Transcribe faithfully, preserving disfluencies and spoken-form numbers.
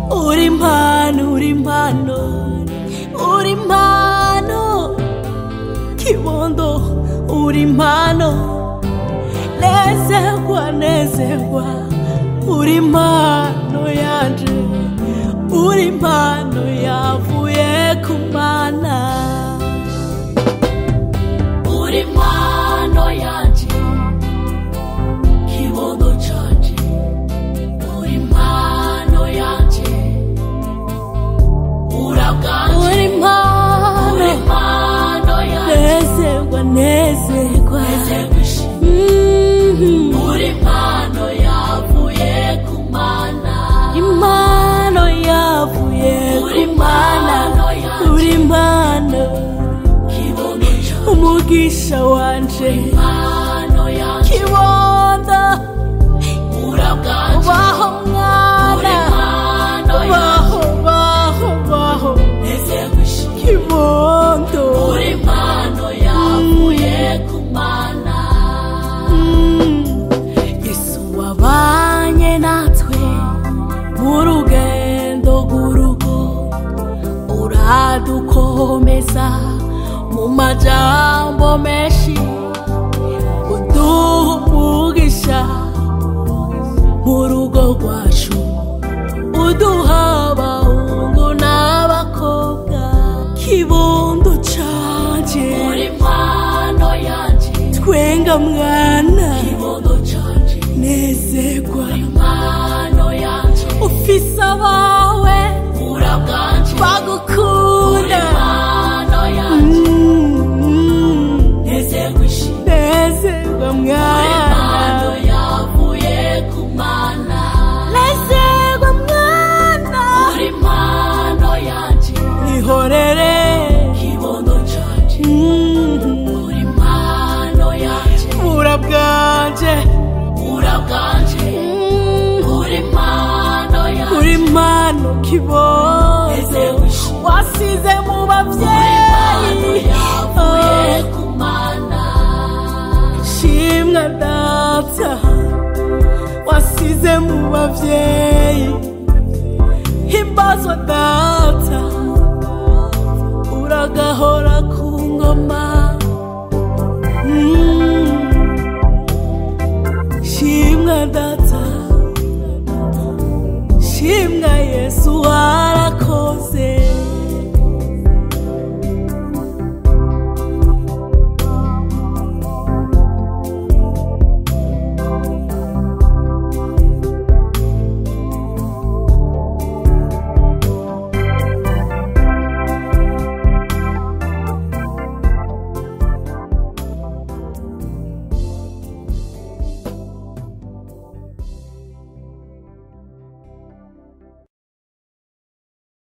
uri impano uri impano uri impano kibondo uri impano nezerwa nezerwa uri impano yanje uri impano yavuye ku Mana uri impano yanje kibondo canje uri impano yanje uraganje uri impano uri impano yanje nezerwa nezerwa uri impano yavuye ku Mana impano yavuye ku Mana uri impano umugisha wanje kibondo ubaho mwana ubaho baho baho kibondo uri impano yavuye ku Mana Yesu wabanye natwe mu rugendo rw'urugo uradukomeza mu majambo menshi uduha umugisha mu rugo rwacu uduha abahungu n'abakobwa kibondo canje uri impano yanje twenga mwana kibondo canje nezerwa impano yanje ufise abawe urabwanje bagukunda nezerwa mwana yavuye ku Mana nezerwa mwana uri impano yanje ihorere kibondo canje uri impano yanje urabwanje urabwanje uri impano yanje uri impano kibondo wasize mu bavyeyi yavuye ku Mana shimwa data wasize mu bavyeyi himbazwa data uragahora ku ngoma mm. shimwa data shimwa Yesu warakoze